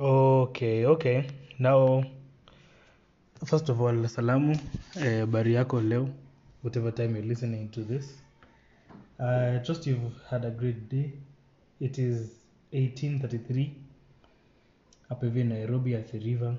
Okay. Now, first of all, salamu, habari yako leo, whatever time you're listening to this. I trust you've had a great day. It is 18:33 up in Nairobi at the river.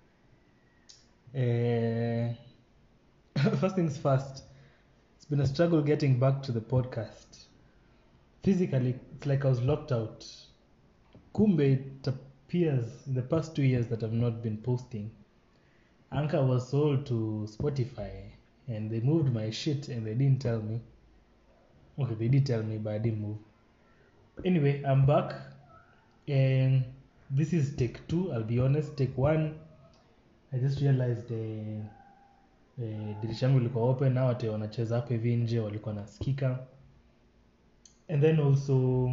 First things first, it's been a struggle getting back to the podcast. Physically, it's like I was locked out. Kumbe, it appears in the past 2 years that I've not been posting. Anchor was sold to Spotify and they moved my shit and they didn't tell me. Okay, they did tell me, but I didn't move. Anyway, I'm back and this is take 2. I'll be honest, take 1, I just realized dirisha yangu ilikuwa open now, ati wanacheza hapo hivi nje walikuwa nasikika. And then also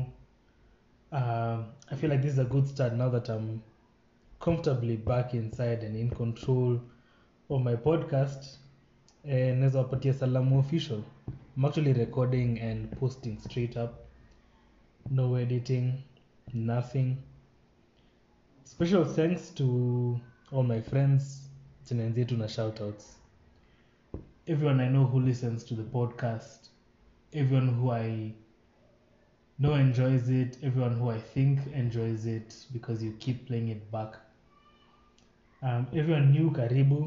I feel like this is a good start now that I'm comfortably back inside and in control of my podcast. Naweza wapatia salamu official. I'm actually recording and posting straight up, no editing, nothing. Special thanks to all my friends, Chinenzetu na shoutouts. Everyone I know who listens to the podcast, everyone who I know enjoys it, everyone who I think enjoys it because you keep playing it back. Everyone new, karibu.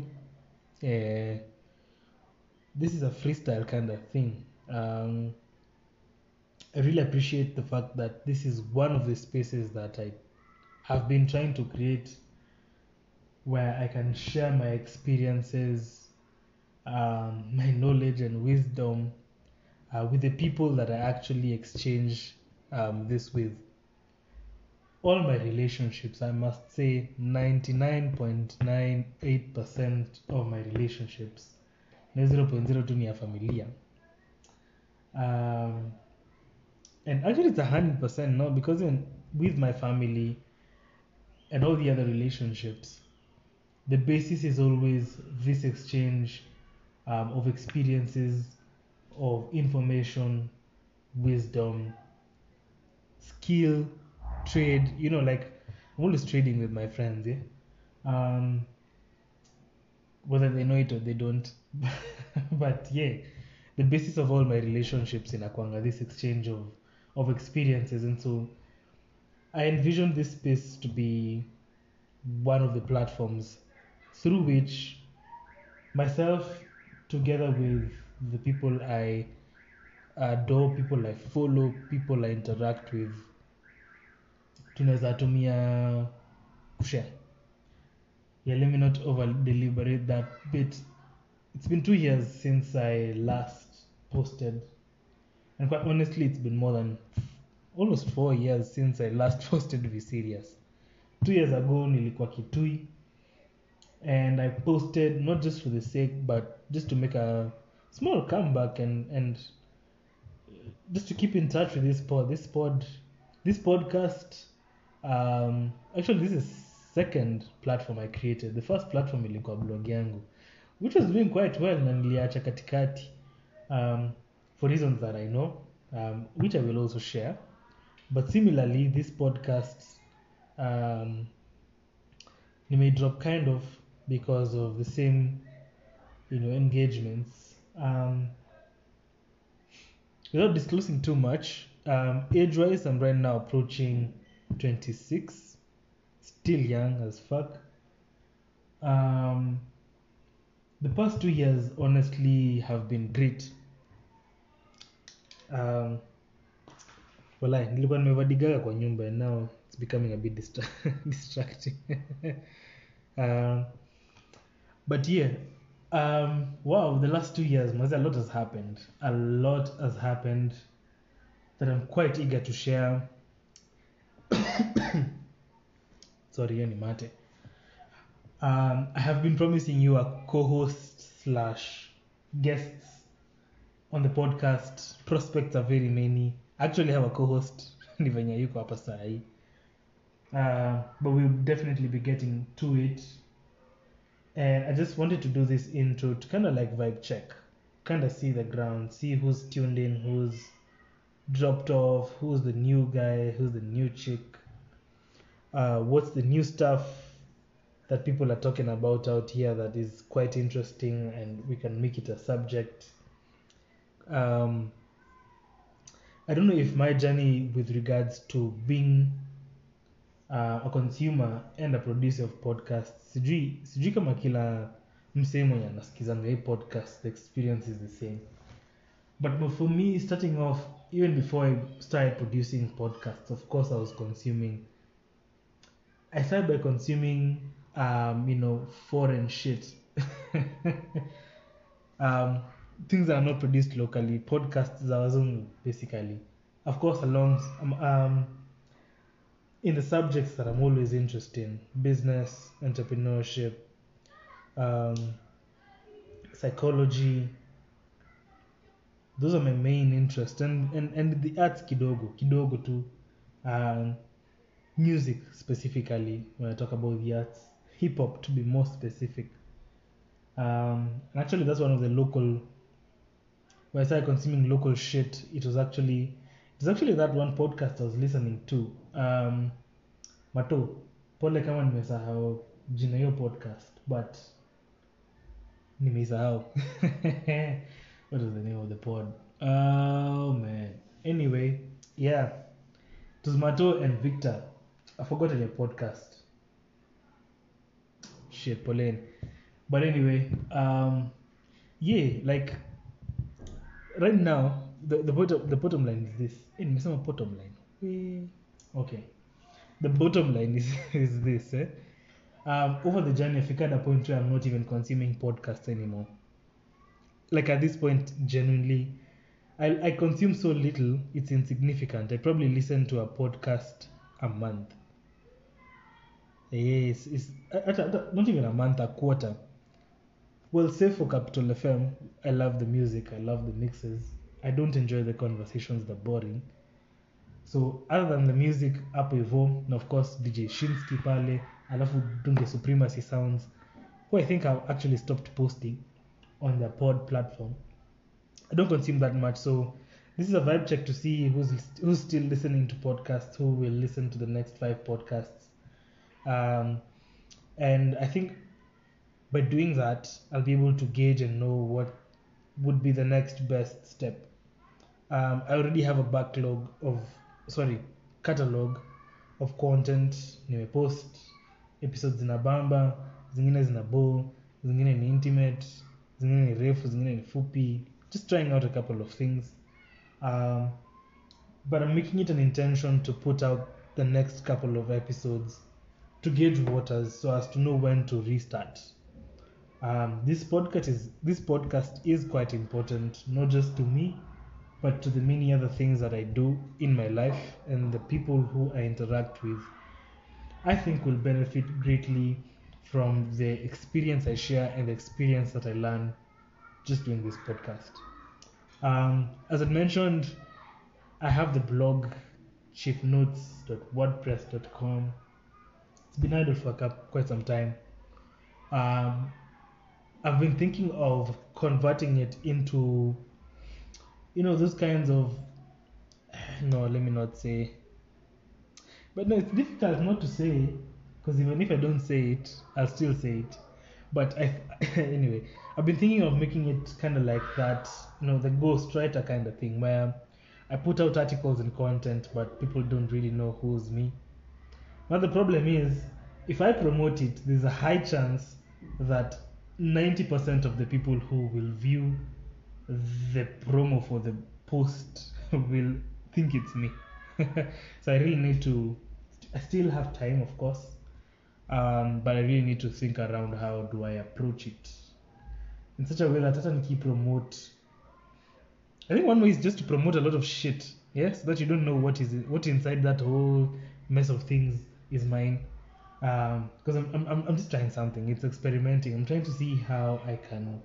This is a freestyle kind of thing. I really appreciate the fact that this is one of the spaces that I have been trying to create where I can share my experiences, my knowledge and wisdom with the people that I actually exchange this with. All my relationships, I must say 99.98% of my relationships, 0.02 ni ya familia. And actually it's 100% now because with my family and all the other relationships, the basis is always this exchange of experiences, of information, wisdom, skill, trade. Like I'm always trading with my friends, yeah. Whether they know it or they don't, but yeah, the basis of all my relationships in Akwanga, this exchange of experiences, and so I envision this space to be one of the platforms through which myself, together with the people I adore, people I follow, people I interact with, tunaweza tumia kushare. Yeah, let me not over deliberate that bit. It's been 2 years since I last posted, and quite honestly it's been more than almost 4 years since I last posted to be serious. 2 years ago nilikuwa Kitui and I posted not just for the sake but just to make a small comeback and just to keep in touch with this podcast. Actually this is second platform I created. The first platform ilikuwa blog yangu, which was doing quite well na niliacha katikati for reasons that I know, which I will also share. But similarly this podcast may drop kind of because of the same engagements. Without disclosing too much, age wise I'm right now approaching 26, still young as fuck. The past 2 years honestly have been great. Walai, nilikuwa nimevadigaga kwa nyumba and now it's becoming a bit distracting. But yeah, wow, the last 2 years, a lot has happened. A lot has happened that I'm quite eager to share. Sorry, yani mate. I have been promising you a co-host/guests on the podcast. Prospects are very many. I actually have a co-host, ni venye yuko hapa saa hii. But we'll definitely be getting to it. And I just wanted to do this intro to kind of like vibe check, kind of see the ground, see who's tuned in, who's dropped off, who's the new guy, who's the new chick. what's the new stuff that people are talking about out here that is quite interesting and we can make it a subject. um, I don't know if my journey with regards to being a consumer and a producer of podcasts, sijui kama kila msee mwenye anasikizanga hii podcast the experience is the same, but for me starting off, even before I started producing podcasts, of course I started by consuming foreign shit. um, Things that are not produced locally, podcasts za wazungu basically, of course along in the subjects that I'm always interested in: business, entrepreneurship, um, psychology. Those are my main interests, and the arts kidogo too. Music specifically, when I talk about the arts, hip hop to be more specific. And actually, that's one of the local. When I started consuming local shit, it was actually that one podcast I was listening to. Mato, pole kama nimesahau jina hiyo podcast, but nimeisahau. What is the name of the pod? Oh man. Anyway, yeah. It was Mato and Victor. I forgot their podcast. Shit, Pauline. But anyway, yeah, like right now, the bottom line is this. Nimesema bottom line. Okay. The bottom line is this. Over the journey, I've at a point where I'm not even consuming podcasts anymore. Like at this point, genuinely, I consume so little, it's insignificant. I probably listen to a podcast a month. Yes, it's not even a month, a quarter. Well, say for Capital FM, I love the music, I love the mixes. I don't enjoy the conversations, they're boring. So other than the music, hapo hivyo, and of course DJ Shinsky pale, alafu Dunge Supremacy Sounds, who I think I've actually stopped posting on their pod platform. I don't consume that much, so this is a vibe check to see who's still listening to podcasts, who will listen to the next 5 podcasts. And I think by doing that, I'll be able to gauge and know what would be the next best step. I already have a catalog of content. Nimepost episodes zinabamba, zingine zinabo, zingine ni intimate, zingine ni refu, zingine ni fupi. Just trying out a couple of things. But I'm making it an intention to put out the next couple of episodes to gauge waters so as to know when to restart. This podcast is quite important, not just to me, but to the many other things that I do in my life and the people who I interact with. I think will benefit greatly from the experience I share and the experience that I learn just doing this podcast. As I mentioned, I have the blog chiefnotes.wordpress.com. It's been idle for quite some time. I've been thinking of converting it into, those kinds of, no, let me not say. But no, it's difficult not to say, because even if I don't say it, I'll still say it. But anyway, I've been thinking of making it kind of like that, the ghostwriter kind of thing, where I put out articles and content, but people don't really know who's me. Now the problem is, if I promote it, there's a high chance that 90% of the people who will view the promo for the post will think it's me. So I really need to, I still have time, of course, but I really need to think around how do I approach it in such a way that hata promote. I think one way is just to promote a lot of shit, yes, so that you don't know what inside that whole mess of things is mine. Because I'm just trying something. It's experimenting. I'm trying to see how I can,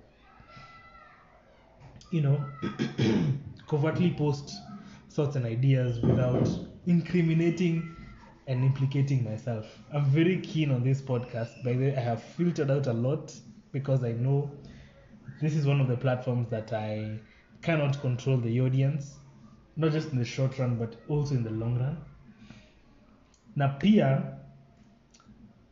covertly post thoughts and ideas without incriminating and implicating myself. I'm very keen on this podcast. By the way, I have filtered out a lot because I know this is one of the platforms that I cannot control the audience, not just in the short run, but also in the long run. Na pia,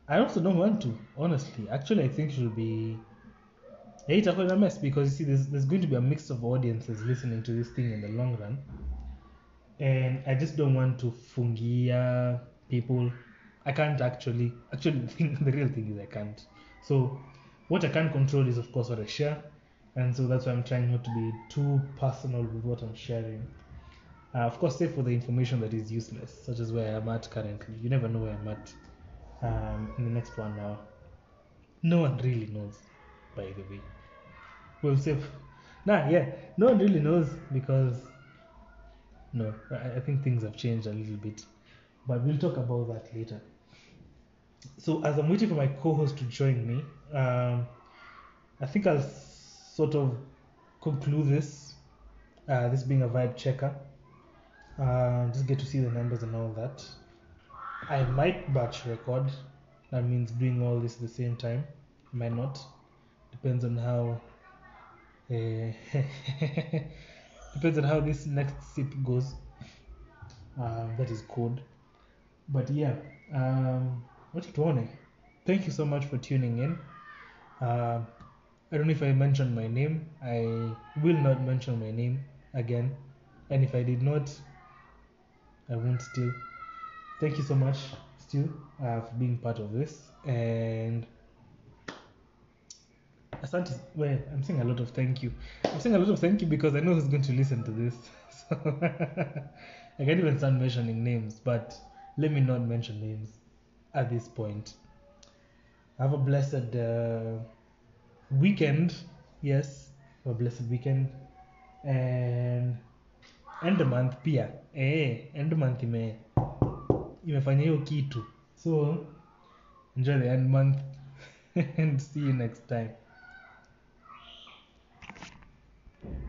I also don't want to, honestly. Actually, I think it should be. It's a mess because you see, there's going to be a mix of audiences listening to this thing in the long run, and I just don't want to fungia people. I can't actually the real thing is I can't. So what I can't control is of course what I share, and so that's why I'm trying not to be too personal with what I'm sharing. Of course, save for the information that is useless, such as where I'm at currently. You never know where I'm at in the next 1 hour. No one really knows, by the way. We'll save. Yeah, no one really knows because no, I think things have changed a little bit, but we'll talk about that later. So as I'm waiting for my co-host to join me, I think I'll sort of conclude this. This being a vibe checker, just get to see the numbers and all that. I might batch record. That means doing all this at the same time. Might not. Depends on how. Depends on how this next sip goes. That is code. But yeah, what you doing? Thank you so much for tuning in. I don't know if I mentioned my name. I will not mention my name again. And if I did not, I won't still. Thank you so much still for being part of this. And Asante, well, I'm saying a lot of thank you. I'm saying a lot of thank you because I know who's going to listen to this. So I can't even start mentioning names, but let me not mention names at this point. Have a blessed weekend. Yes, have a blessed weekend. And end the month pia. End the month imefanya hiyo kitu. So enjoy the end month and see you next time.